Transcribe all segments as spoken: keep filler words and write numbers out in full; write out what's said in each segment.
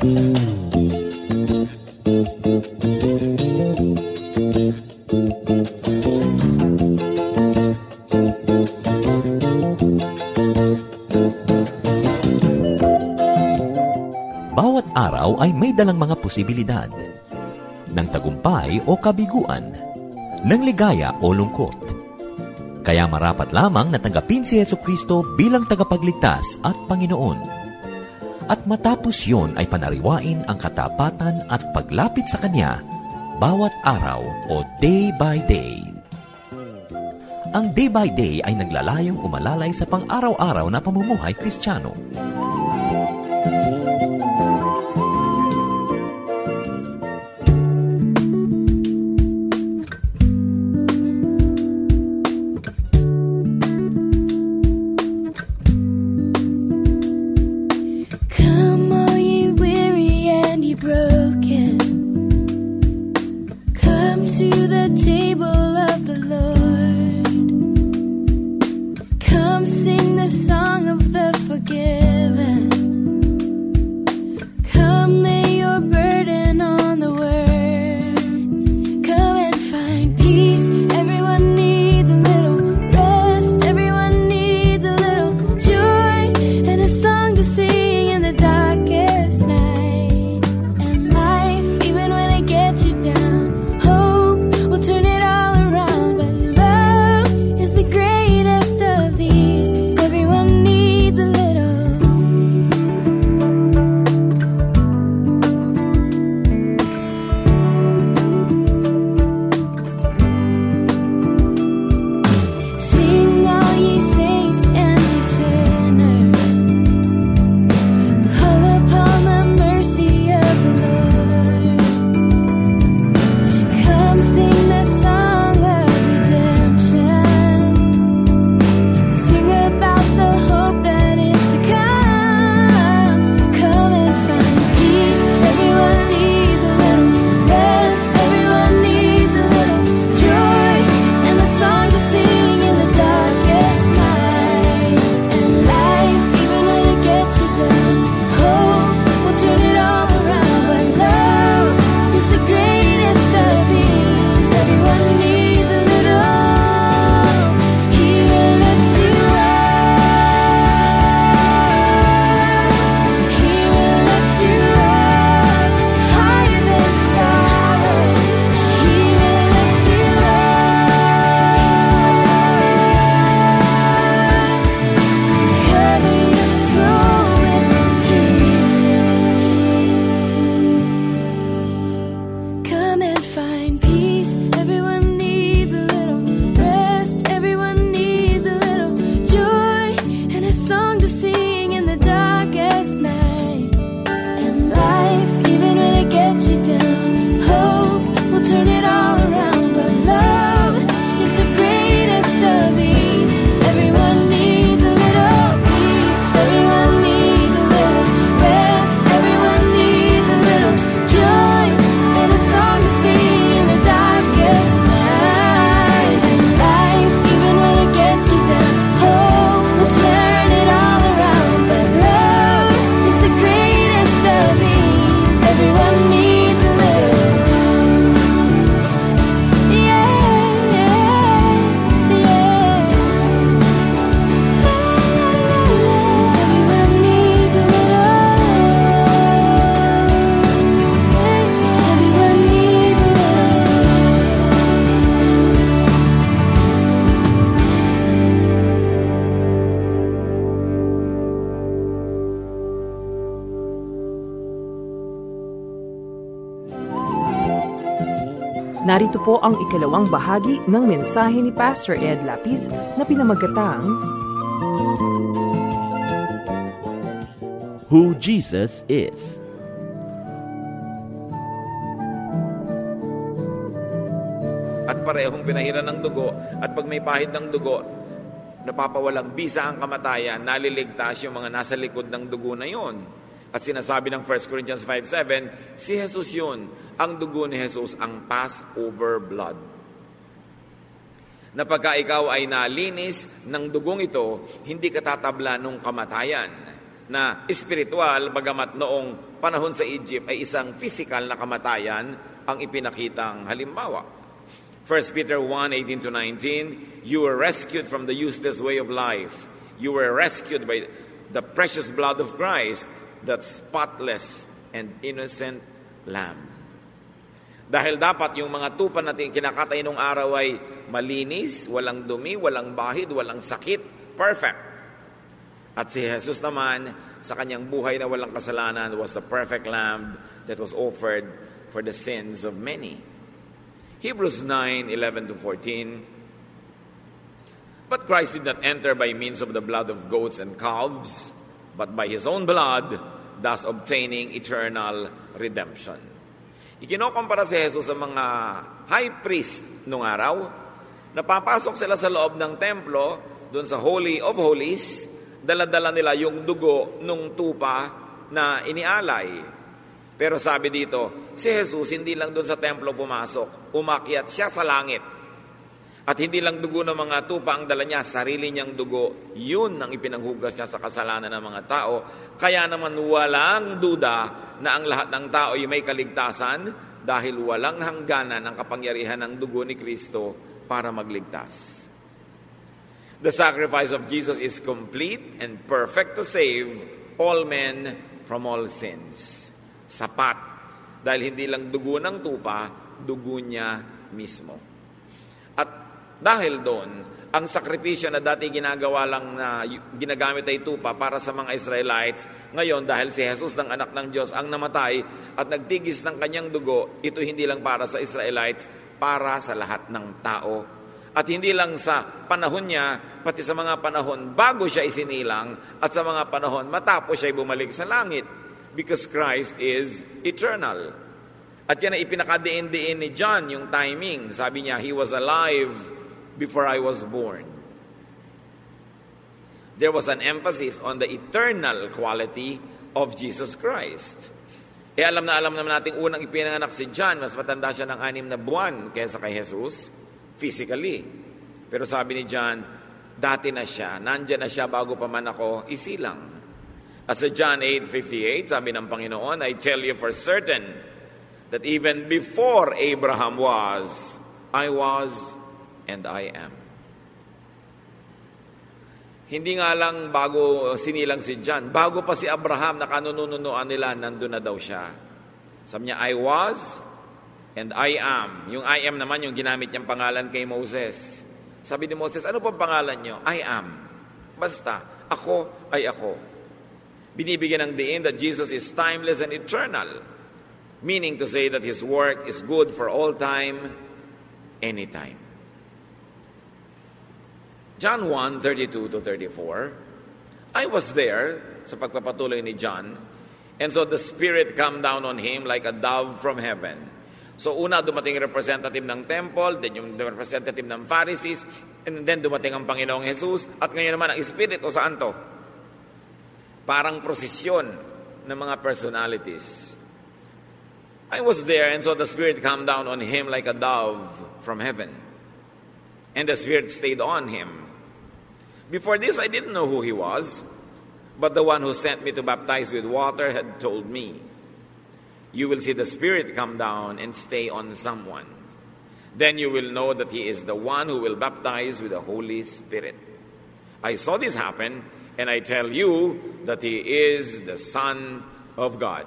Bawat araw ay may dalang mga posibilidad ng tagumpay o kabiguan, ng ligaya o lungkot. Kaya marapat lamang na tanggapin si Jesucristo bilang tagapagligtas at Panginoon. At matapos yon ay panariwain ang katapatan at paglapit sa Kanya bawat araw o day by day. Ang day by day ay naglalayong umalalay sa pang-araw-araw na pamumuhay Kristiyano. Narito po ang ikalawang bahagi ng mensahe ni Pastor Ed Lapiz na pinamagatang Who Jesus Is. At parehong pinahiran ng dugo, at pag may pahid ng dugo, napapawalang bisa ang kamatayan, naliligtas yung mga nasa likod ng dugo na yon. At sinasabi ng First Corinthians five seven, si Jesus yun, ang dugo ni Jesus, ang Passover blood. Na pagka ikaw ay nalinis ng dugong ito, hindi ka tatabla nung kamatayan. na espiritual, bagamat noong panahon sa Egypt ay isang physical na kamatayan ang ipinakitang halimbawa. First Peter one, eighteen to nineteen, you were rescued from the useless way of life. You were rescued by the precious blood of Christ, that spotless and innocent lamb. Dahil dapat yung mga tupa natin kinakatay nung araw ay malinis, walang dumi, walang bahid, walang sakit, perfect. At si Jesus naman, sa kanyang buhay na walang kasalanan, was the perfect lamb that was offered for the sins of many. Hebrews nine, eleven to fourteen. But Christ did not enter by means of the blood of goats and calves, but by His own blood, thus obtaining eternal redemption. Ikinokompara si Jesus sa mga high priest nung araw. Napapasok sila sa loob ng templo, doon sa Holy of Holies, dala-dala nila yung dugo nung tupa na inialay. Pero sabi dito, si Jesus hindi lang doon sa templo pumasok, umakyat siya sa langit. At hindi lang dugo ng mga tupa ang dala niya, sarili niyang dugo. Yun ang ipinanghugas niya sa kasalanan ng mga tao. Kaya naman walang duda na ang lahat ng tao ay may kaligtasan dahil walang hangganan ang kapangyarihan ng dugo ni Kristo para magligtas. The sacrifice of Jesus is complete and perfect to save all men from all sins. Sapat, dahil hindi lang dugo ng tupa, dugo niya mismo. At dahil doon, ang sakripisyo na dati ginagawa lang na ginagamit ay tupa para sa mga Israelites, ngayon dahil si Jesus ng anak ng Diyos ang namatay at nagtigis ng kanyang dugo, ito hindi lang para sa Israelites, para sa lahat ng tao. At hindi lang sa panahon niya, pati sa mga panahon bago siya isinilang at sa mga panahon matapos siya bumalik sa langit. Because Christ is eternal. At yan ay ipinakadiin-diin ni John, yung timing. Sabi niya, He was alive before I was born. There was an emphasis on the eternal quality of Jesus Christ. Eh alam na alam naman natin unang ipinanganak si John, mas matanda siya ng anim na buwan kaysa kay Jesus, physically. Pero sabi ni John, dati na siya, nandyan na siya bago pa man ako isilang. At sa John eight fifty-eight, sabi ng Panginoon, I tell you for certain that even before Abraham was, I was, and I am. Hindi nga lang bago sinilang si John, bago pa si Abraham na kanununuan nila, nandun na daw siya. Sabi niya, I was, and I am. Yung I am naman, yung ginamit niyang pangalan kay Moses. Sabi ni Moses, ano pong pangalan niyo? I am. Basta, ako ay ako. Binibigyan ng diin that Jesus is timeless and eternal, meaning to say that His work is good for all time, anytime. John one, thirty-two to thirty-four, I was there, sa pagpapatuloy ni John, and so the Spirit come down on Him like a dove from heaven. So una, dumating representative ng temple, then yung representative ng Pharisees, and then dumating ang Panginoong Jesus, at ngayon naman ang Espiritu Santo. Parang prosesyon ng mga personalities. I was there, and so the Spirit came down on Him like a dove from heaven. And the Spirit stayed on Him. Before this, I didn't know who He was, but the one who sent me to baptize with water had told me, you will see the Spirit come down and stay on someone. Then you will know that He is the one who will baptize with the Holy Spirit. I saw this happen, and I tell you that He is the Son of God.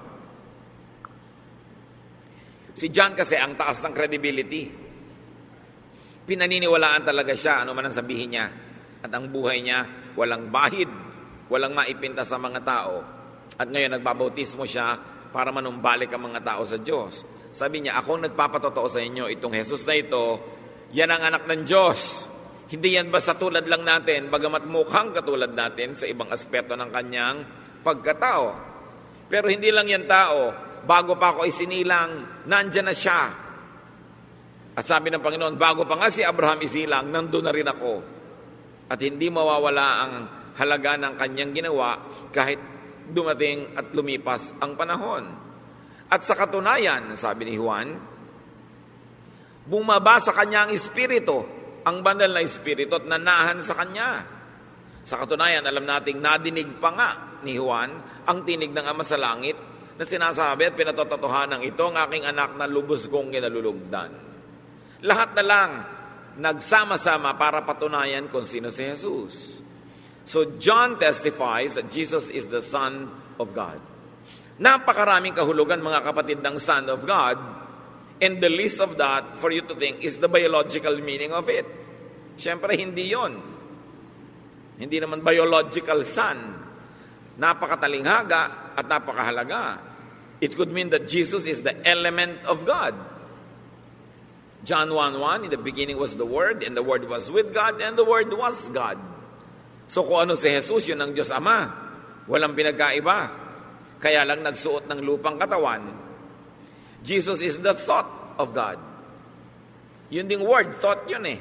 Si John kasi ang taas ng credibility. Pinaniniwalaan talaga siya, ano man ang sabihin niya. At ang buhay niya, walang bahid, walang maipinta sa mga tao. At ngayon, nagbabautismo siya para manumbalik ang mga tao sa Diyos. Sabi niya, ako nagpapatotoo sa inyo, itong Jesus na ito, yan ang anak ng Diyos. Hindi yan basta tulad lang natin, bagamat mukhang katulad natin sa ibang aspeto ng kanyang pagkatao. Pero hindi lang yan tao, bago pa ako isinilang, nandyan na siya. At sabi ng Panginoon, bago pa nga si Abraham isilang, nandun na rin ako. At hindi mawawala ang halaga ng kanyang ginawa kahit dumating at lumipas ang panahon. At sa katunayan, sabi ni Juan, bumaba sa kanyang espiritu, ang banal na espiritu at nanahan sa kanya. Sa katunayan, alam nating nadinig pa nga ni Juan ang tinig ng Ama sa langit na sinasabi at pinatototohanan ito ang aking anak na lubos kong kinalulugdan. Lahat na lang nagsama-sama para patunayan kung sino si Jesus. So John testifies that Jesus is the Son of God. Napakaraming kahulugan, mga kapatid, ng Son of God, and the least of that for you to think is the biological meaning of it. Siyempre, hindi yon. Hindi naman biological son. Napakatalinghaga at napakahalaga. It could mean that Jesus is the element of God. John one one, in the beginning was the Word, and the Word was with God, and the Word was God. So kung ano si Jesus, yun ang Diyos Ama. Walang pinagkaiba. Kaya lang nagsuot ng lupang katawan. Jesus is the thought of God. Yun ding word, thought yun eh.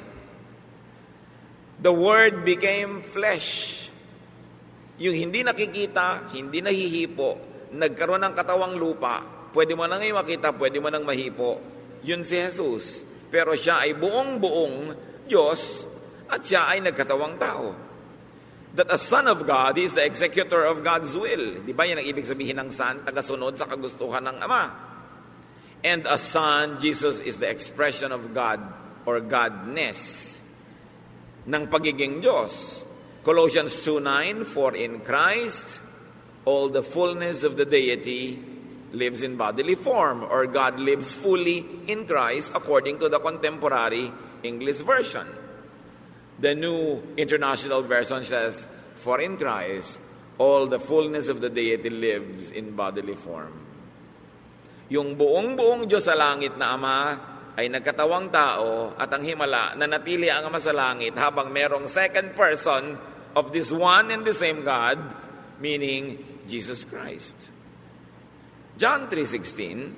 The Word became flesh. Yung hindi nakikita, hindi nahihipo, nagkaroon ng katawang lupa, pwede mo nang makita, pwede mo nang mahipo, yun si Jesus. Pero siya ay buong-buong Diyos at siya ay nagkatawang tao. That a Son of God is the executor of God's will. Di ba yan ang ibig sabihin ng Son? Tagasunod sa kagustuhan ng Ama. And a Son, Jesus, is the expression of God or Godness ng pagiging Diyos. Colossians two nine, for in Christ all the fullness of the deity lives in bodily form, or God lives fully in Christ according to the contemporary English version. The New International Version says, for in Christ all the fullness of the deity lives in bodily form. Yung buong-buong Diyos sa langit na Ama ay nagkatawang tao at ang himala na natili ang Ama sa langit habang merong second person of this one and the same God, meaning Jesus Christ. John three sixteen,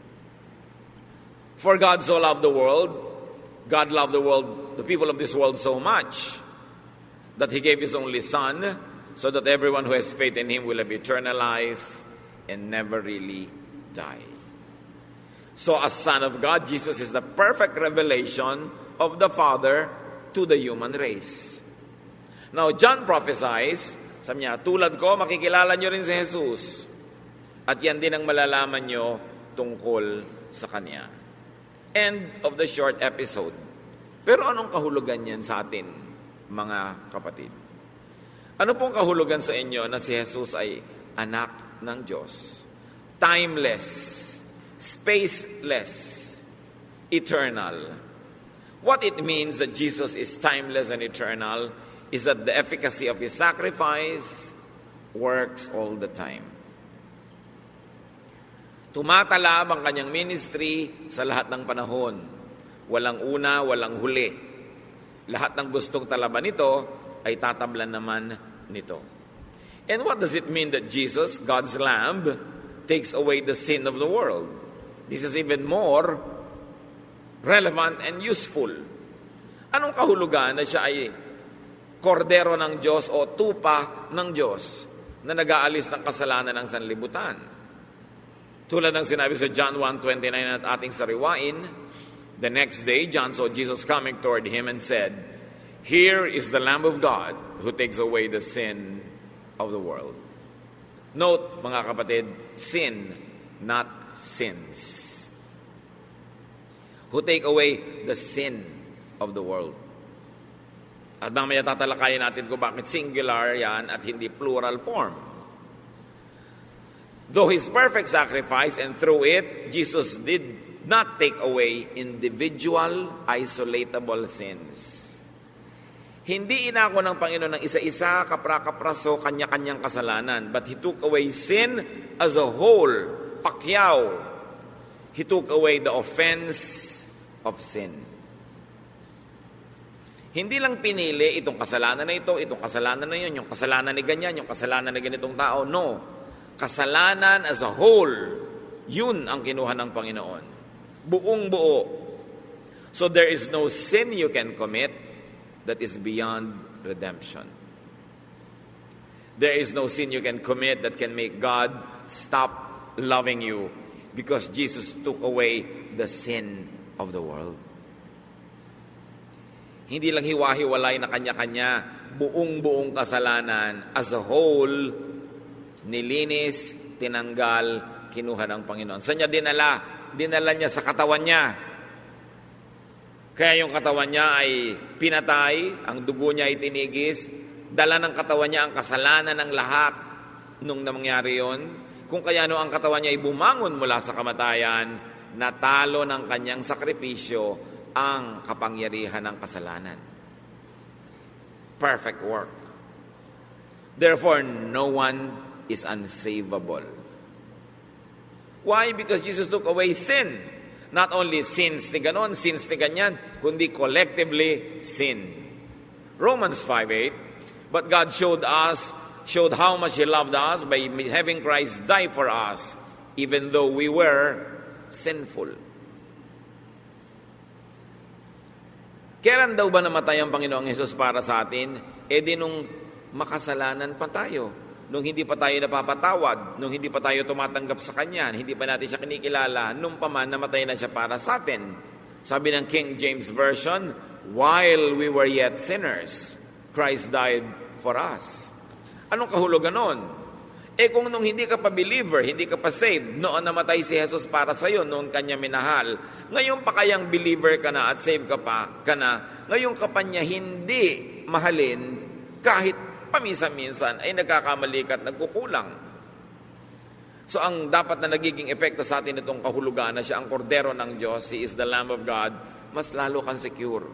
for God so loved the world, God loved the world, the people of this world so much, that He gave His only Son, so that everyone who has faith in Him will have eternal life and never really die. So as Son of God, Jesus is the perfect revelation of the Father to the human race. Now, John prophesies, sabi niya, tulad ko, makikilala nyo rin si Jesus. At yan din ang malalaman nyo tungkol sa Kanya. End of the short episode. Pero anong kahulugan yan sa atin, mga kapatid? Ano pong kahulugan sa inyo na si Jesus ay anak ng Diyos? Timeless, spaceless, eternal. What it means that Jesus is timeless and eternal is that the efficacy of His sacrifice works all the time. Tumatalab ang Kanyang ministry sa lahat ng panahon. Walang una, walang huli. Lahat ng gustong talaban nito ay tatablan naman nito. And what does it mean that Jesus, God's Lamb, takes away the sin of the world? This is even more relevant and useful. Anong kahulugan na siya ay kordero ng Diyos o tupa ng Diyos na nag-aalis ng kasalanan ng sanlibutan? Tulad ng sinabi sa John one twenty-nine at ating sariwain, the next day, John saw Jesus coming toward him and said, here is the Lamb of God who takes away the sin of the world. Note, mga kapatid, sin, not sins. Who take away the sin of the world. At mamaya tatalakayin natin kung bakit singular yan at hindi plural form. Though His perfect sacrifice, and through it, Jesus did not take away individual, isolatable sins. Hindi inako ng Panginoon ng isa-isa, kapra-kapraso, kanya-kanyang kasalanan, but He took away sin as a whole, pakyaw. He took away the offense of sin. Hindi lang pinili itong kasalanan na ito, itong kasalanan na yun, yung kasalanan ni ganyan, yung kasalanan ni ganitong tao. No. Kasalanan as a whole, yun ang kinuha ng Panginoon. Buong buo. So there is no sin you can commit that is beyond redemption. There is no sin you can commit that can make God stop loving you because Jesus took away the sin of the world. Hindi lang hiwa-hiwalay na kanya-kanya, buong-buong kasalanan as a whole, nilinis, tinanggal, kinuha ng Panginoon. Saan niya dinala? Dinala niya sa katawan niya. Kaya yung katawan niya ay pinatay, ang dugo niya ay tinigis, dala ng katawan niya ang kasalanan ng lahat nung nangyari yon. Kung kaya no ang katawan niya ay bumangon mula sa kamatayan, natalo ng kanyang sakripisyo ang kapangyarihan ng kasalanan. Perfect work. Therefore, no one is unsavable. Why? Because Jesus took away sin. Not only sins ni ganon, sins ni ganyan, kundi collectively sin. Romans five eight, but God showed us, showed how much He loved us by having Christ die for us, even though we were sinful. Kailan daw ba namatay ang Panginoong Hesus para sa atin? E di nung makasalanan pa tayo. Nung hindi pa tayo napapatawad, nung hindi pa tayo tumatanggap sa Kanya, hindi pa natin siya kinikilala, nung pa man namatay na siya para sa atin. Sabi ng King James Version, while we were yet sinners, Christ died for us. Anong kahulugan nun? Eh kung nung hindi ka pa believer, hindi ka pa saved, noon namatay si Jesus para sa iyo, noon Kanya minahal, ngayon pa kayang believer ka na at saved ka pa, ka na, ngayon ka pa niya hindi mahalin kahit paminsan-minsan ay nagkakamali ka at nagkukulang. So ang dapat na nagiging epekto sa atin itong kahulugan na siya ang kordero ng Diyos, He is the Lamb of God, mas lalo kang secure.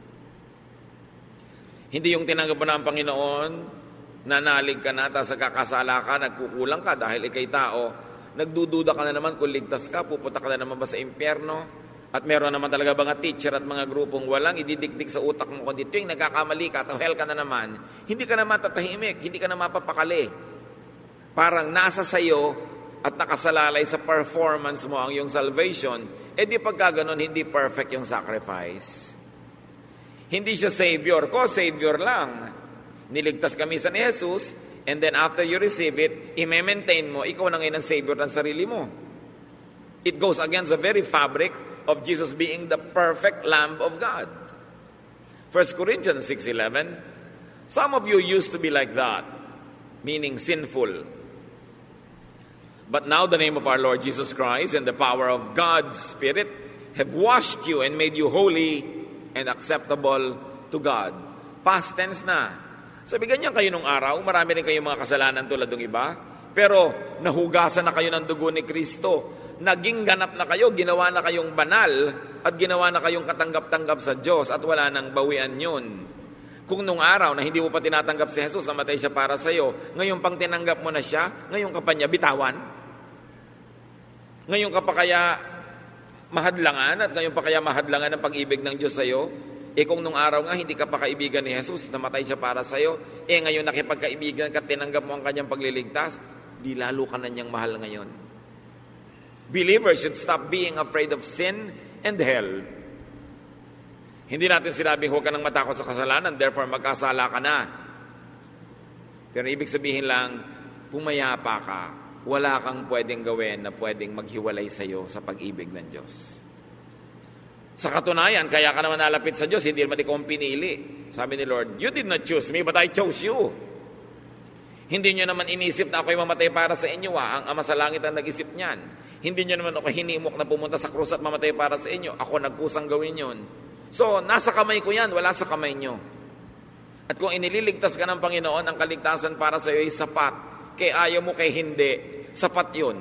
Hindi yung tinanggap mo na ang Panginoon, nanalig ka na, tapos kakasala ka, nagkukulang ka dahil ikay tao, nagdududa ka na naman kung ligtas ka, pupunta ka na naman ba sa impyerno? At meron naman talaga mga teacher at mga grupong walang ididikdik sa utak mo kundi ito yung nagkakamali ka, to hell ka na naman, hindi ka na matatahimik, hindi ka na mapapakali. Parang nasa sayo at nakasalalay sa performance mo ang iyong salvation, eh di pagka ganun, hindi perfect yung sacrifice. Hindi siya Savior ko, Savior lang. Niligtas kami sa ni Jesus, and then after you receive it, i-maintain mo, ikaw na ngayon ang Savior ng sarili mo. It goes against the very fabric of Jesus being the perfect Lamb of God. First Corinthians six eleven, some of you used to be like that, meaning sinful. But now the name of our Lord Jesus Christ and the power of God's Spirit have washed you and made you holy and acceptable to God. Past tense na. Sabi ganyan kayo nung araw, marami rin kayong mga kasalanan tulad ng iba, pero nahugasan na kayo ng dugo ni Kristo. Naging ganap na kayo, ginawa na kayong banal, at ginawa na kayong katanggap-tanggap sa Diyos, at wala nang bawian yun. Kung nung araw na hindi mo pa tinatanggap si Jesus, namatay siya para sa iyo, ngayon pang tinanggap mo na siya, ngayon ka pa niya bitawan? Ngayon ka pa kaya mahadlangan, at ngayon pa kaya mahadlangan ang pag-ibig ng Diyos sa iyo? Eh kung nung araw nga hindi ka pa kaibigan ni Jesus, namatay siya para sa iyo, eh ngayon nakipagkaibigan ka, tinanggap mo ang kanyang pagliligtas, di lalo ka na niyang mahal ngayon. Believers should stop being afraid of sin and hell. Hindi natin sinabing huwag ka nang matakot sa kasalanan, therefore magkasala ka na. Pero ibig sabihin lang, pumayapa ka, wala kang pwedeng gawin na pwedeng maghiwalay sa iyo sa pag-ibig ng Diyos. Sa katunayan, kaya ka naman nalapit sa Diyos, hindi naman ikaw ang pinili. Sabi ni Lord, you did not choose me, but I chose you. Hindi nyo naman inisip na ako'y mamatay para sa inyo, ha? Ang Ama sa Langit ang nag-isip niyan. Hindi nyo naman ako hinimok na pumunta sa krus at mamatay para sa inyo. Ako nagkusang gawin yun. So, nasa kamay ko yan, wala sa kamay nyo. At kung inililigtas ka ng Panginoon, ang kaligtasan para sa iyo ay sapat. Kaya ayaw mo kay hindi, sapat yun.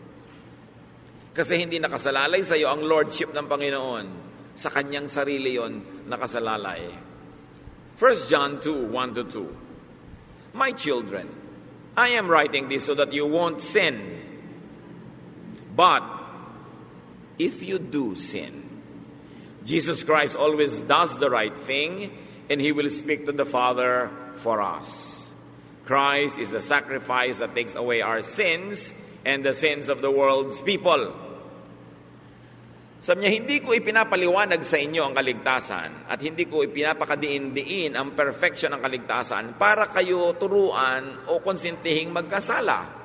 Kasi hindi nakasalalay sa iyo ang lordship ng Panginoon. Sa kanyang sarili yon nakasalalay. First John two, one to two. My children, I am writing this so that you won't sin. But if you do sin, Jesus Christ always does the right thing, and He will speak to the Father for us. Christ is the sacrifice that takes away our sins and the sins of the world's people. Sabi niya, hindi ko ipinapaliwanag sa inyo ang kaligtasan at hindi ko ipinapakadiin-diin ang perfection ng kaligtasan para kayo turuan o konsentihing magkasala.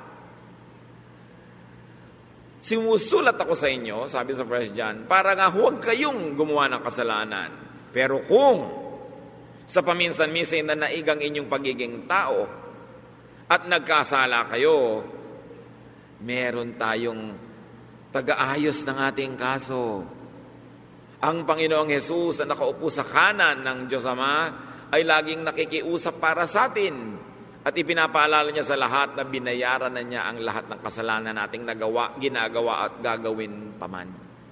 Simusulat ako sa inyo, sabi sa First John, para nga huwag kayong gumawa ng kasalanan. Pero kung sa paminsan-minsan na naigang inyong pagiging tao, at nagkasala kayo, meron tayong taga-ayos ng ating kaso. Ang Panginoong Hesus na nakaupo sa kanan ng Diyos Ama ay laging nakikiusap para sa atin at ipinapaalala niya sa lahat na binayaran na niya ang lahat ng kasalanan nating nagawa, ginagawa at gagawin paman.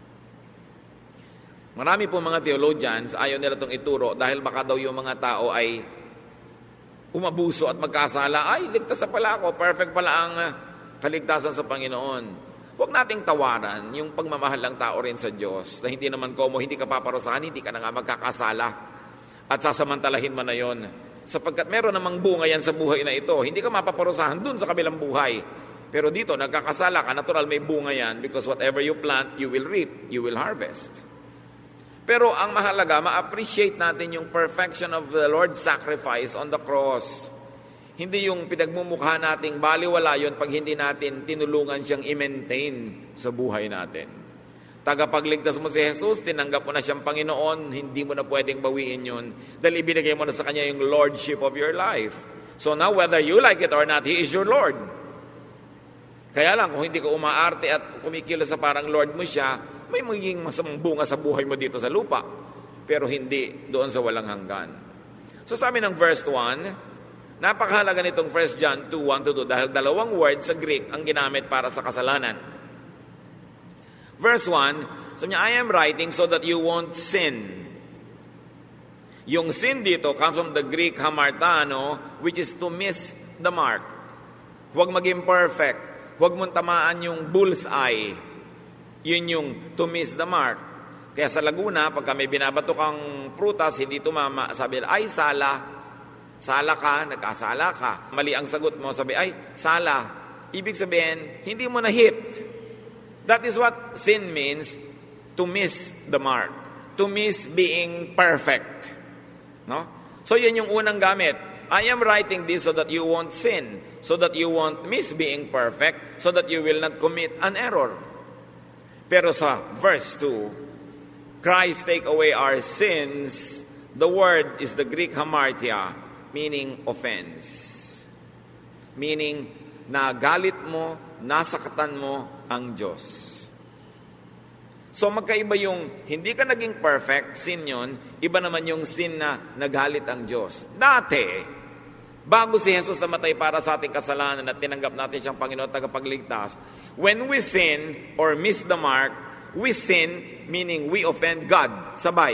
Marami po mga theologians, ayaw nila itong ituro dahil baka daw yung mga tao ay umabuso at magkasala, ay ligtas na pala ako, perfect pala ang kaligtasan sa Panginoon. Huwag nating tawaran yung pagmamahal ng tao rin sa Diyos na hindi naman komo, hindi ka paparusahan, hindi ka na nga magkakasala at sasamantalahin mo na yon. Sapagkat meron namang bunga yan sa buhay na ito. Hindi ka mapaparusahan dun sa kabilang buhay. Pero dito, nagkakasala ka, natural may bunga yan because whatever you plant, you will reap, you will harvest. Pero ang mahalaga, ma-appreciate natin yung perfection of the Lord's sacrifice on the cross. Hindi yung pinagmumukha nating baliwala yun pag hindi natin tinulungan siyang i-maintain sa buhay natin. Tagapagligtas mo si Jesus, tinanggap mo na siyang Panginoon, hindi mo na pwedeng bawiin yun dahil ibinigay mo na sa Kanya yung lordship of your life. So now, whether you like it or not, He is your Lord. Kaya lang, kung hindi ka umaarte at kumikilos sa parang Lord mo siya, may magiging masamang bunga sa buhay mo dito sa lupa, pero hindi doon sa walang hanggan. So sabi ng verse one, napakahalaga nitong First John two, one to two dahil dalawang words sa Greek ang ginamit para sa kasalanan. Verse one, sabi niya, I am writing so that you won't sin. Yung sin dito comes from the Greek hamartano, which is to miss the mark. Huwag maging perfect. Huwag mong tamaan yung bullseye. Yun yung to miss the mark. Kaya sa Laguna, pagka may binabato kang prutas, hindi tumama, sabi, ay, sala. Sala ka, nagkasala ka. Mali ang sagot mo, sabi, ay, sala. Ibig sabihin, hindi mo na-hit. That is what sin means, to miss the mark. To miss being perfect. No? So, yun yung unang gamit. I am writing this so that you won't sin, so that you won't miss being perfect, so that you will not commit an error. Pero sa verse two, Christ take away our sins, the word is the Greek hamartia, meaning offense. Meaning, nagalit mo, nasakatan mo ang Diyos. So magkaiba yung hindi ka naging perfect, sin yun, iba naman yung sin na nagalit ang Diyos. Dati, bago si Jesus namatay para sa ating kasalanan at tinanggap natin siyang Panginoon tagapagligtas, when we sin or miss the mark, we sin, meaning we offend God, sabay.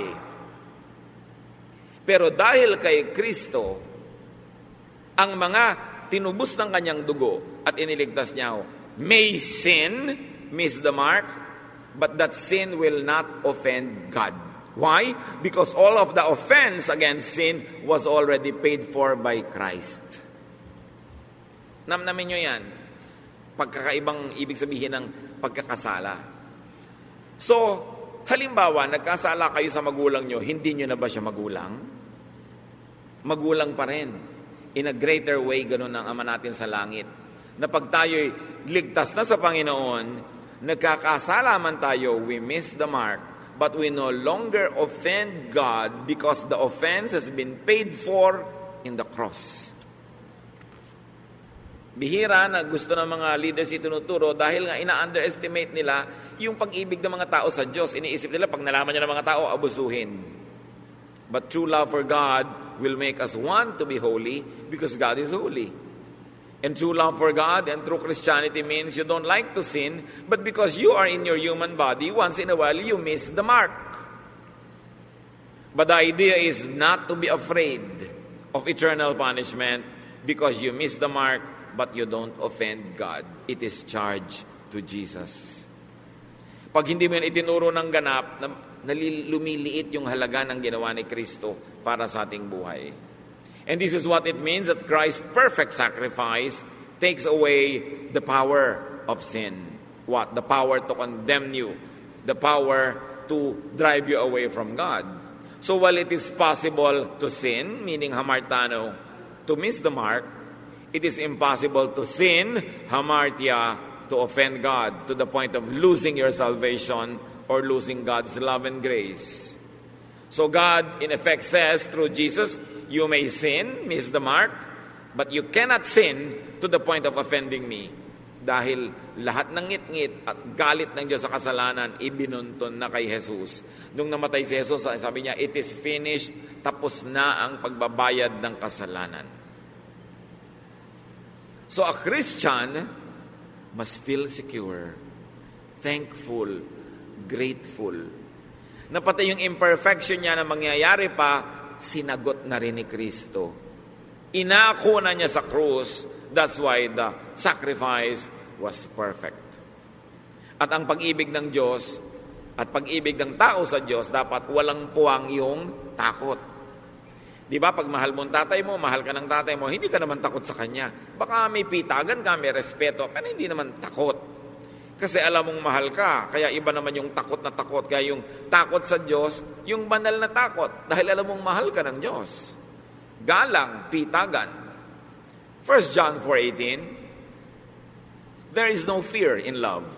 Pero dahil kay Kristo, ang mga tinubos ng kanyang dugo at iniligtas niya, may sin miss the mark, but that sin will not offend God. Why? Because all of the offense against sin was already paid for by Christ. Namnamin nyo yan. Pagkakaibang ibig sabihin ng pagkakasala. So, halimbawa, nagkasala kayo sa magulang nyo, hindi nyo na ba siya magulang? Magulang pa rin. In a greater way, ganun ang Ama natin sa langit. Na pag tayo'y ligtas na sa Panginoon, nagkakasala man tayo, we miss the mark, but we no longer offend God because the offense has been paid for in the cross. Bihira na gusto ng mga leaders itinuturo dahil nga ina-underestimate nila yung pag-ibig ng mga tao sa Diyos. Iniisip nila, pag nalaman niya ng mga tao, abusuhin. But true love for God will make us want to be holy because God is holy. And true love for God and true Christianity means you don't like to sin, but because you are in your human body, once in a while you miss the mark. But the idea is not to be afraid of eternal punishment because you miss the mark, but you don't offend God. It is charged to Jesus. Pag hindi mo yan itinuro ng ganap, lumiliit yung halaga ng ginawa ni Kristo para sa ating buhay. And this is what it means that Christ's perfect sacrifice takes away the power of sin. What? The power to condemn you. The power to drive you away from God. So while it is possible to sin, meaning hamartano, to miss the mark, it is impossible to sin, hamartia, to offend God to the point of losing your salvation or losing God's love and grace. So God, in effect, says through Jesus, you may sin, miss the mark, But you cannot sin to the point of offending me. Dahil lahat ng ngit-ngit at galit ng Diyos sa kasalanan, ibinunton na kay Jesus. Nung namatay si Jesus, sabi niya, it is finished, tapos na ang pagbabayad ng kasalanan. So a Christian must feel secure, thankful, grateful. Na pati yung imperfection niya na mangyayari pa, sinagot na rin ni Kristo. Inako na niya sa krus. That's why the sacrifice was perfect. At ang pag-ibig ng Diyos at pag-ibig ng tao sa Diyos, dapat walang puwang yung takot. Di ba, pag mahal mo ang tatay mo, mahal ka ng tatay mo, hindi ka naman takot sa kanya. Baka may pitagan ka, may respeto, pero hindi naman takot. Kasi alam mong mahal ka, kaya iba naman yung takot na takot. Kaya yung takot sa Diyos, yung banal na takot, dahil alam mong mahal ka ng Diyos. Galang, pitagan. First John four eighteen, there is no fear in love.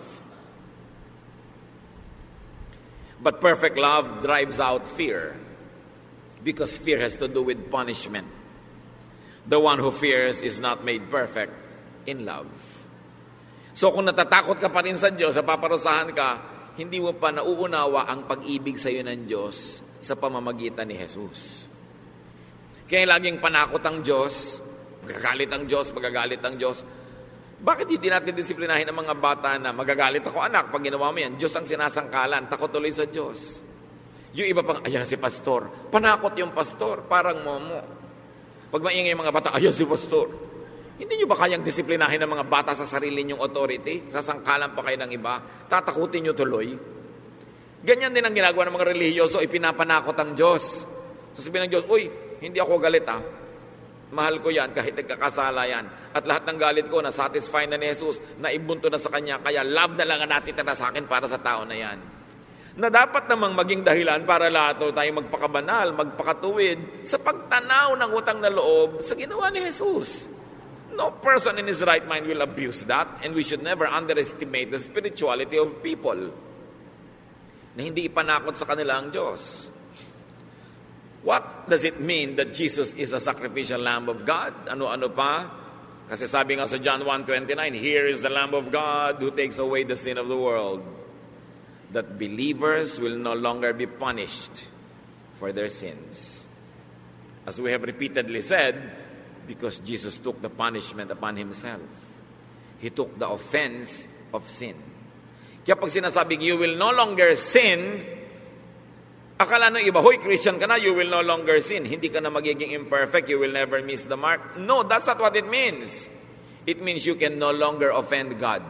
But perfect love drives out fear, because fear has to do with punishment. The one who fears is not made perfect in love. So kung natatakot ka pa rin sa Diyos, sa paparusahan ka, hindi mo pa nauunawa ang pag-ibig sa iyo ng Diyos sa pamamagitan ni Jesus. Kaya laging panakot ang Diyos, magagalit ang Diyos, magagalit ang Diyos. Bakit hindi natin disiplinahin ang mga bata na magagalit ako, anak, pag ginawa mo yan, Diyos ang sinasangkalan, takot tuloy sa Diyos. Yung iba pang, ayan si pastor, panakot yung pastor, parang momo. Pag maingay yung mga bata, ayan si pastor. Hindi nyo ba kayang disiplinahin ang mga bata sa sarili nyong authority? Sasangkalan pa kayo ng iba, tatakutin nyo tuloy. Ganyan din ang ginagawa ng mga relihiyoso, ipinapanakot ang Diyos. Sasabihin ng Diyos, uy, hindi ako galit ah. Mahal ko yan kahit nagkakasala yan. At lahat ng galit ko na satisfy na ni Jesus, na ibunto na sa Kanya, kaya love na lang ang natitira sa akin para sa tao na yan. Na dapat namang maging dahilan para lahat tayo magpakabanal, magpakatuwid sa pagtanaw ng utang na loob sa ginawa ni Jesus. No person in his right mind will abuse that, and we should never underestimate the spirituality of people na hindi ipanakot sa kanila ang Diyos. What does it mean that Jesus is a sacrificial Lamb of God? Ano-ano pa? Kasi sabi nga sa John one twenty-nine, here is the Lamb of God who takes away the sin of the world. That believers will no longer be punished for their sins. As we have repeatedly said, because Jesus took the punishment upon Himself. He took the offense of sin. Kaya pag sinasabing, you will no longer sin, akala ng iba, hoy, Christian ka na, you will no longer sin. Hindi ka na magiging imperfect, you will never miss the mark. No, that's not what it means. It means you can no longer offend God.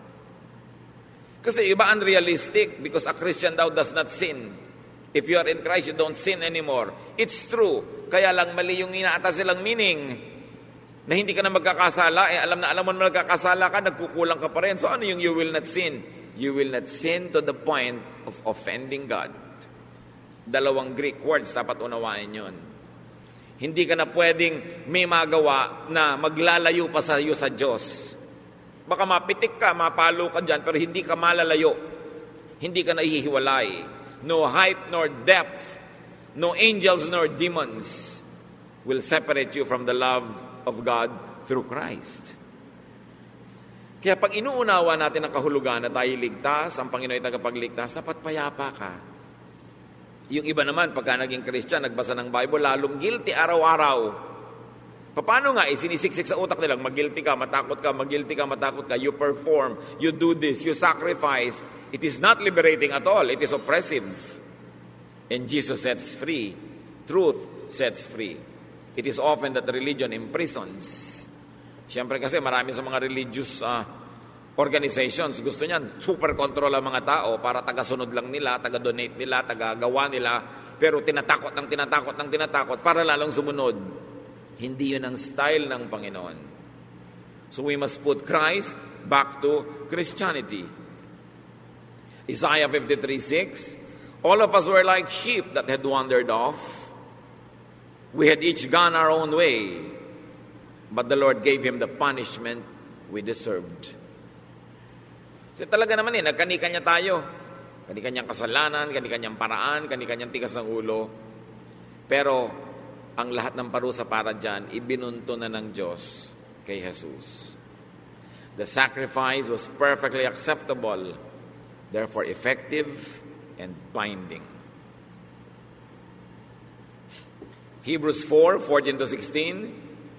Kasi iba unrealistic because a Christian daw does not sin. If you are in Christ, you don't sin anymore. It's true. Kaya lang mali yung inaata silang meaning. Na hindi ka na magkakasala, eh alam na alam mo na magkakasala ka, nagkukulang ka pa rin. So ano yung you will not sin? You will not sin to the point of offending God. Dalawang Greek words, dapat unawain yun. Hindi ka na pwedeng may magawa na maglalayo pa sa iyo sa Diyos. Baka mapitik ka, mapalo ka dyan, pero hindi ka malalayo. Hindi ka nahihiwalay. No height nor depth, no angels nor demons will separate you from the love of God through Christ. Kaya pag inuunawa natin ang kahulugan na tayo ligtas, ang Panginoon ay tagapagligtas, dapat payapa ka. Yung iba naman, pagka naging Christian, nagbasa ng Bible, lalong guilty araw-araw. Paano nga, eh, sinisiksik sa utak nilang, mag-guilty ka, matakot ka, mag-guilty ka, matakot ka, you perform, you do this, you sacrifice. It is not liberating at all. It is oppressive. And Jesus sets free. Truth sets free. It is often that religion imprisons. Siyempre kasi marami sa mga religious uh, organizations, gusto niyan, super control ang mga tao para taga-sunod lang nila, taga-donate nila, taga-gawa nila, pero tinatakot ng tinatakot ng tinatakot para lalong sumunod. Hindi yun ang style ng Panginoon. So we must put Christ back to Christianity. Isaiah fifty-three six, all of us were like sheep that had wandered off. We had each gone our own way, but the Lord gave him the punishment we deserved. Kasi talaga naman eh, nagkanikanya tayo. Kanikanyang kasalanan, kanikanyang paraan, kanikanyang tigas ng ulo. Pero ang lahat ng parusa para dyan, ibinunto na ng Diyos kay Jesus. The sacrifice was perfectly acceptable, therefore effective and binding. Hebrews four, fourteen to sixteen.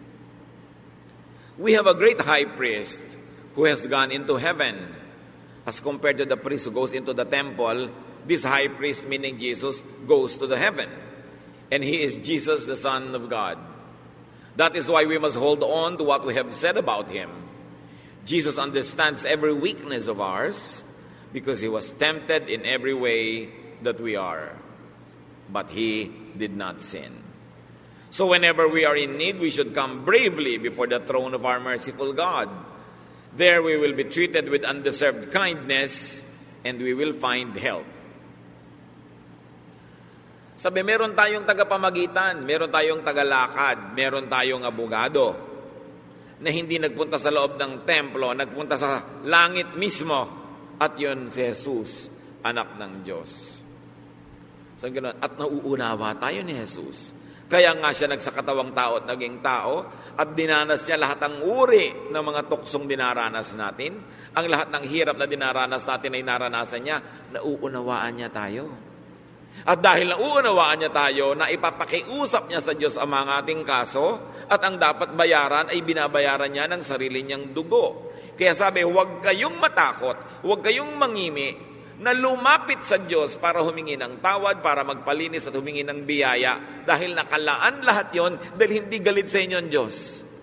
We have a great high priest who has gone into heaven. As compared to the priest who goes into the temple, this high priest, meaning Jesus, goes to the heaven. And he is Jesus, the Son of God. That is why we must hold on to what we have said about him. Jesus understands every weakness of ours because he was tempted in every way that we are. But he did not sin. So whenever we are in need, we should come bravely before the throne of our merciful God. There we will be treated with undeserved kindness and we will find help. Sabi, meron tayong tagapamagitan, meron tayong tagalakad, meron tayong abogado na hindi nagpunta sa loob ng templo, nagpunta sa langit mismo, at yun si Jesus, anak ng Diyos. So, ganoon, at nauunawa tayo ni Jesus. Kaya nga siya nagsakatawang tao at naging tao at dinanas niya lahat ng uri ng mga tuksong dinaranas natin. Ang lahat ng hirap na dinaranas natin ay naranasan niya, nauunawaan niya tayo. At dahil nauunawaan niya tayo, na ipapakiusap niya sa Diyos ang mga ating kaso at ang dapat bayaran ay binabayaran niya ng sarili niyang dugo. Kaya sabi, huwag kayong matakot, huwag kayong mangimi, na lumapit sa Diyos para humingi ng tawad, para magpalinis at humingi ng biyaya. Dahil nakalaan lahat yon dahil hindi galit sa inyo ang Diyos.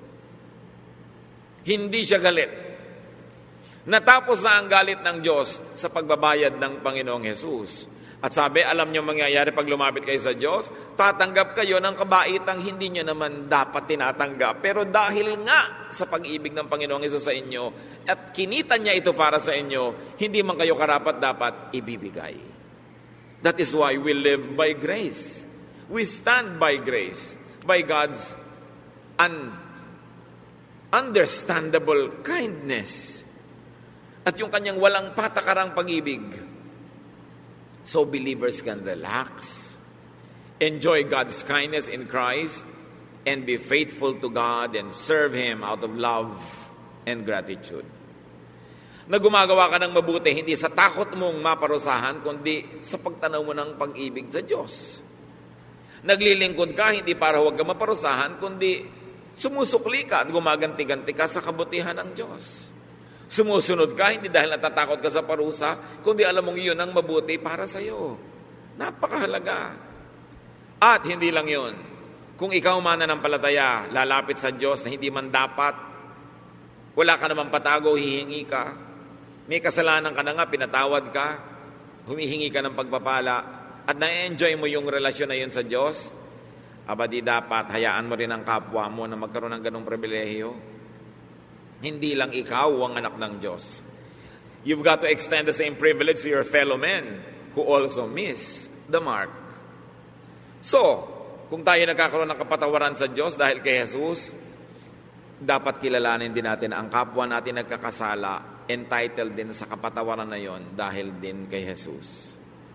Hindi siya galit. Natapos na ang galit ng Diyos sa pagbabayad ng Panginoong Jesus. At sabi, alam niyo mangyayari pag lumapit kayo sa Diyos, tatanggap kayo ng kabaitang hindi niyo naman dapat tinatanggap. Pero dahil nga sa pag-ibig ng Panginoong Jesus sa inyo, at kinita niya ito para sa inyo, hindi man kayo karapat-dapat ibibigay. That is why we live by grace. We stand by grace, by God's un- understandable kindness. At yung kanyang walang patakarang pag-ibig. So believers can relax, enjoy God's kindness in Christ, and be faithful to God and serve Him out of love and gratitude. Na gumagawa ka ng mabuti, hindi sa takot mong maparusahan, kundi sa pagtanaw mo ng pag-ibig sa Diyos. Naglilingkod ka, hindi para huwag ka maparusahan, kundi sumusukli ka at gumaganti-ganti ka sa kabutihan ng Diyos. Sumusunod ka, hindi dahil natatakot ka sa parusa, kundi alam mong iyon ang mabuti para sa iyo. Napakahalaga. At hindi lang yun. Kung ikaw mananampalataya, lalapit sa Diyos na hindi man dapat, wala ka naman patago, hihingi ka. May kasalanan ka na nga, pinatawad ka, humihingi ka ng pagpapala, at na-enjoy mo yung relasyon na yun sa Diyos, aba di dapat, hayaan mo rin ang kapwa mo na magkaroon ng ganong pribilehiyo. Hindi lang ikaw ang anak ng Diyos. You've got to extend the same privilege to your fellow men who also miss the mark. So, kung tayo nagkakaroon ng kapatawaran sa Diyos dahil kay Jesus, dapat kilalanin din natin ang kapwa natin nagkakasala, entitled din sa kapatawaran na yon dahil din kay Jesus.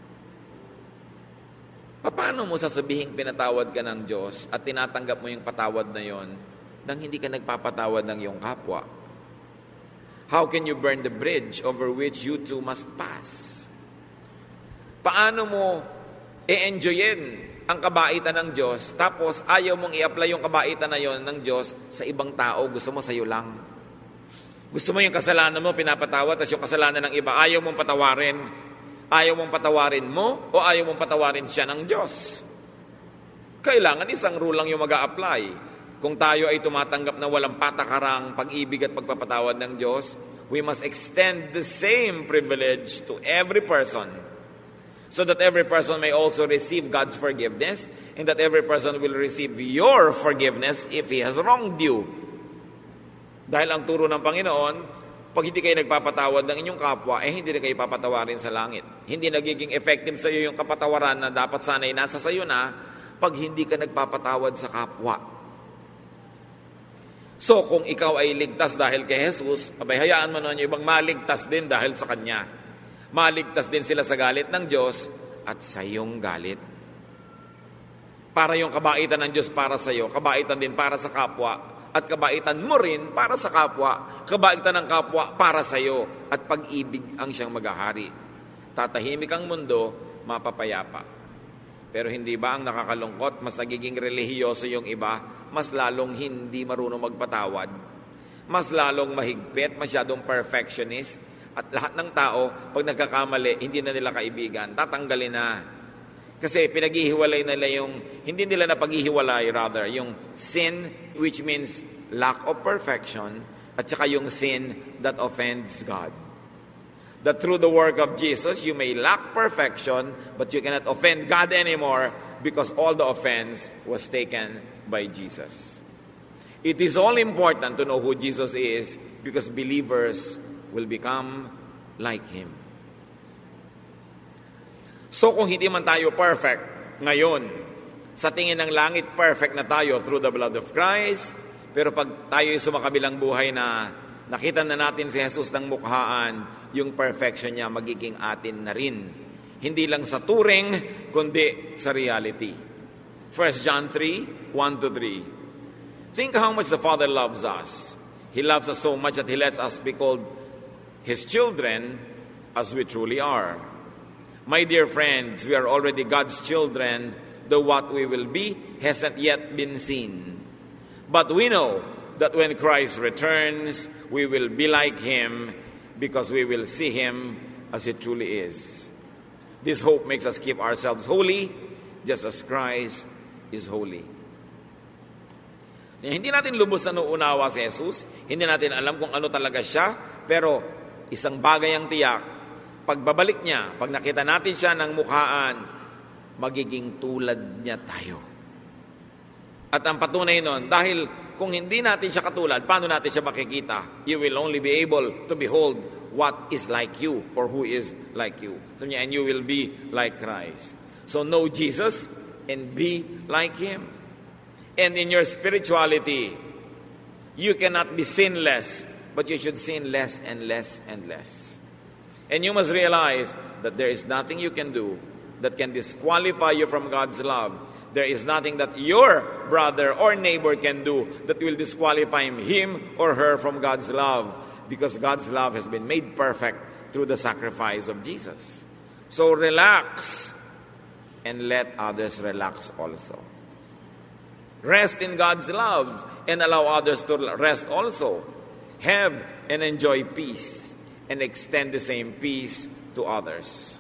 Paano mo sasabihin pinatawad ka ng Diyos at tinatanggap mo yung patawad na yon nang hindi ka nagpapatawad ng iyong kapwa? How can you burn the bridge over which you too must pass? Paano mo i-enjoyin ang kabaitan ng Diyos, tapos ayaw mong i-apply yung kabaitan na yon ng Diyos sa ibang tao, gusto mo sa'yo lang? Gusto mo yung kasalanan mo, pinapatawad, tapos yung kasalanan ng iba, ayaw mong patawarin. Ayaw mong patawarin mo, o ayaw mong patawarin siya ng Diyos? Kailangan isang rule lang yung mag-a-apply. Kung tayo ay tumatanggap na walang patakarang pag-ibig at pagpapatawad ng Diyos, we must extend the same privilege to every person, so that every person may also receive God's forgiveness, and that every person will receive your forgiveness if he has wronged you. Dahil ang turo ng Panginoon, pag hindi kayo nagpapatawad ng inyong kapwa, eh hindi na kayo papatawarin sa langit. Hindi nagiging effective sa iyo yung kapatawaran na dapat sana'y nasa sa iyo na, pag hindi ka nagpapatawad sa kapwa. So, kung ikaw ay ligtas dahil kay Jesus, abay, hayaan mo naman yung ibang maligtas din dahil sa Kanya. Maligtas din sila sa galit ng Diyos at sa iyong galit. Para yung kabaitan ng Diyos para sa iyo, kabaitan din para sa kapwa, at kabaitan mo rin para sa kapwa, kabaitan ng kapwa para sa iyo, at pag-ibig ang siyang maghahari. Tatahimik ang mundo, mapapayapa. Pero hindi ba ang nakakalungkot, mas nagiging relihiyoso yung iba, mas lalong hindi marunong magpatawad, mas lalong mahigpit, masyadong perfectionist, at lahat ng tao, pag nagkakamali, hindi na nila kaibigan, tatanggalin na. Kasi pinaghihiwalay nila yung, hindi nila na paghihiwalay rather, yung sin, which means lack of perfection, at saka yung sin that offends God. That through the work of Jesus, you may lack perfection, but you cannot offend God anymore because all the offense was taken by Jesus. It is all important to know who Jesus is because believers will become like Him. So kung hindi man tayo perfect ngayon, sa tingin ng langit, perfect na tayo through the blood of Christ, pero pag tayo ay sumakabilang buhay na nakita na natin si Jesus ng mukhaan, yung perfection niya magiging atin na rin. Hindi lang sa turing, kundi sa reality. First John three, one to three. Think how much the Father loves us. He loves us so much that He lets us be called His children as we truly are. My dear friends, we are already God's children, though what we will be hasn't yet been seen. But we know that when Christ returns, we will be like Him because we will see Him as He truly is. This hope makes us keep ourselves holy, just as Christ is holy. Hindi natin lubos na nauunawa si Jesus, hindi natin alam kung ano talaga siya, pero isang bagay ang tiyak, pagbabalik niya, pag nakita natin siya ng mukhaan, magiging tulad niya tayo. At ang patunay nun, dahil kung hindi natin siya katulad, paano natin siya makikita? You will only be able to behold what is like you or who is like you. Sabi niya, and you will be like Christ. So know Jesus and be like Him. And in your spirituality, you cannot be sinless, but you should sin less and less and less. And you must realize that there is nothing you can do that can disqualify you from God's love. There is nothing that your brother or neighbor can do that will disqualify him or her from God's love, because God's love has been made perfect through the sacrifice of Jesus. So relax and let others relax also. Rest in God's love and allow others to rest also. Have and enjoy peace and extend the same peace to others.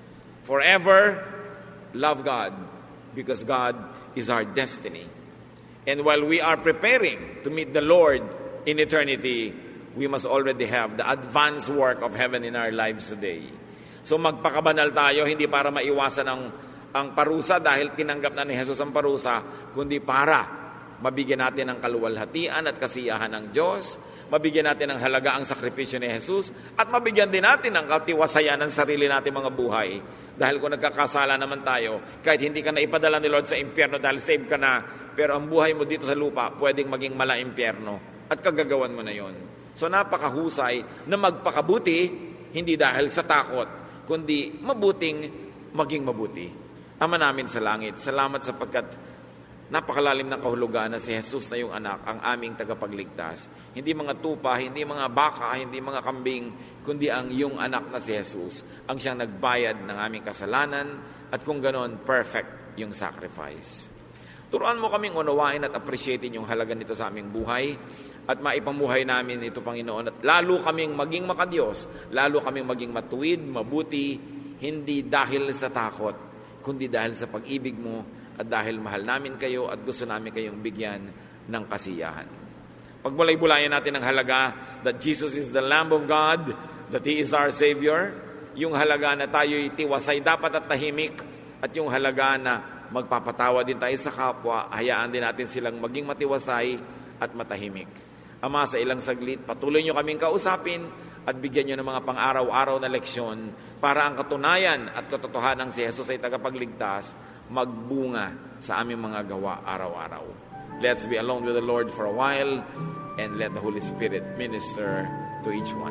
Forever, love God, because God is our destiny. And while we are preparing to meet the Lord in eternity, we must already have the advanced work of heaven in our lives today. So magpakabanal tayo, hindi para maiwasan ang, ang parusa dahil tinanggap na ni Jesus ang parusa, kundi para mabigyan natin ng kaluwalhatian at kasiyahan ng Diyos, mabigyan natin ng halaga ang sakripisyo ni Jesus, at mabigyan din natin ng katiwasayan ng sarili natin mga buhay. Dahil kung nagkakasala naman tayo, kahit hindi ka na ipadala ni Lord sa impyerno dahil save ka na, pero ang buhay mo dito sa lupa, pwedeng maging mala impyerno, at kagagawan mo na yon. So napakahusay na magpakabuti, hindi dahil sa takot, kundi mabuting maging mabuti. Ama namin sa langit, salamat sapagkat napakalalim ng kahulugan na si Jesus na yung anak, ang aming tagapagligtas. Hindi mga tupa, hindi mga baka, hindi mga kambing, kundi ang yung anak na si Jesus, ang siyang nagbayad ng aming kasalanan, at kung ganon, perfect yung sacrifice. Turuan mo kaming unawain at appreciatein yung halaga nito sa aming buhay, at maipamuhay namin ito, Panginoon, at lalo kaming maging makadiyos, lalo kaming maging matuwid, mabuti, hindi dahil sa takot, kundi dahil sa pag-ibig mo, at dahil mahal namin kayo at gusto namin kayong bigyan ng kasiyahan. Pagbulay-bulayan natin ang halaga that Jesus is the Lamb of God, that He is our Savior, yung halaga na tayo'y tiwasay dapat at tahimik, at yung halaga na magpapatawa din tayo sa kapwa, hayaan din natin silang maging matiwasay at matahimik. Ama, sa ilang saglit, patuloy nyo kaming kausapin at bigyan nyo ng mga pang-araw-araw na leksyon para ang katunayan at katotohanan ng si Jesus ay tagapagligtas magbunga sa aming mga gawa araw-araw. Let's be alone with the Lord for a while and let the Holy Spirit minister to each one.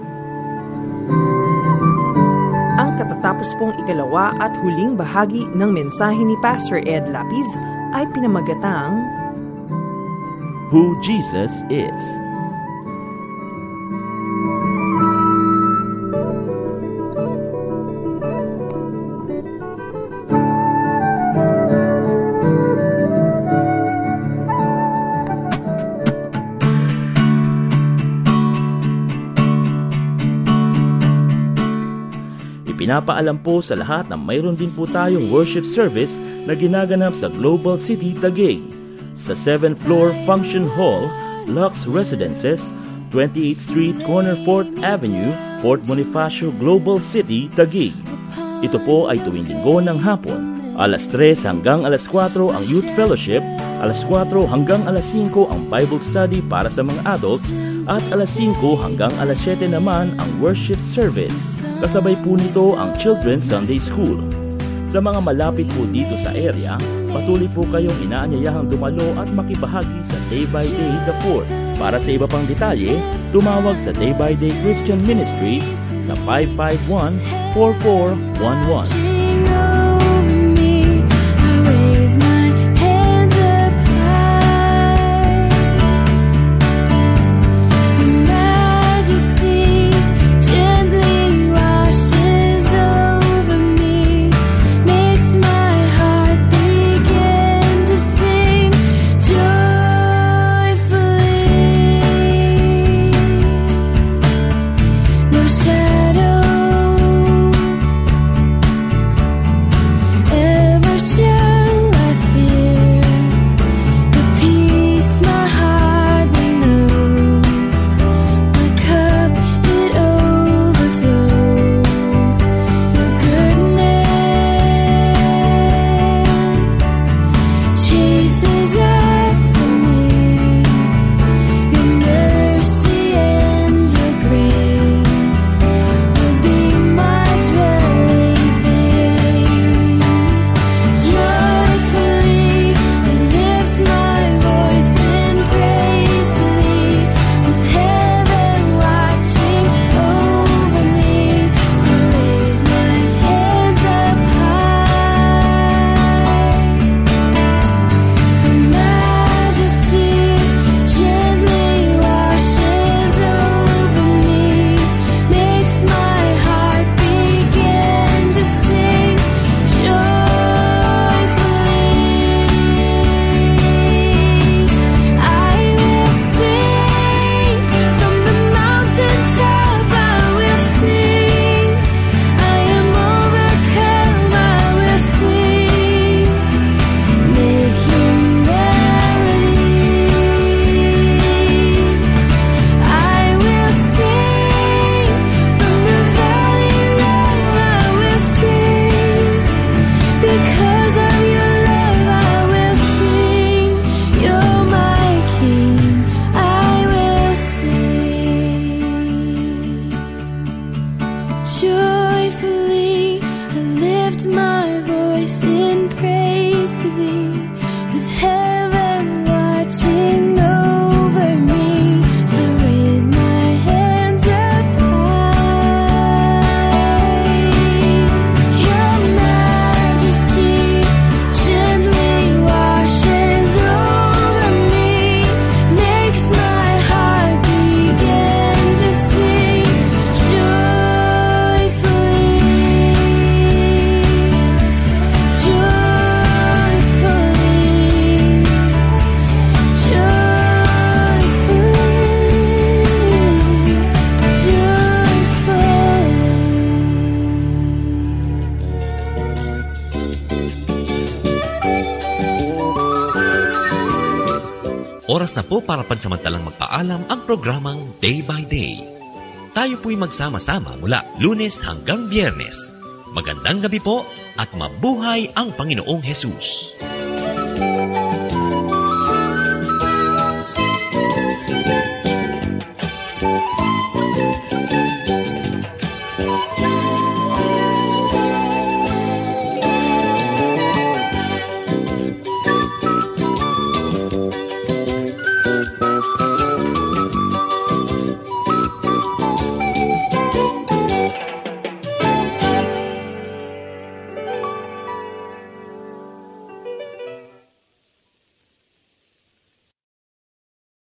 Ang katatapos pong ikalawa at huling bahagi ng mensahe ni Pastor Ed Lapiz ay pinamagatang Who Jesus Is. Pinapaalam po sa lahat na mayroon din po tayong worship service na ginaganap sa Global City, Taguig. Sa seventh floor Function Hall, Lux Residences, twenty-eighth Street, corner fourth Avenue, Fort Bonifacio, Global City, Taguig. Ito po ay tuwing linggo ng hapon. alas tres hanggang alas kwatro ang Youth Fellowship, alas kwatro hanggang alas singko ang Bible Study para sa mga adults, at alas singko hanggang alas siyete naman ang worship service. Kasabay po nito ang Children's Sunday School. Sa mga malapit po dito sa area, patuloy po kayong inaanyayahang dumalo at makibahagi sa Day by Day the fourth. Para sa iba pang detalye, tumawag sa Day by Day Christian Ministries sa five five one, four four one one. Oras na po para pansamantalang magpaalam ang programang Day by Day. Tayo po'y magsama-sama mula Lunes hanggang Biyernes. Magandang gabi po at mabuhay ang Panginoong Hesus.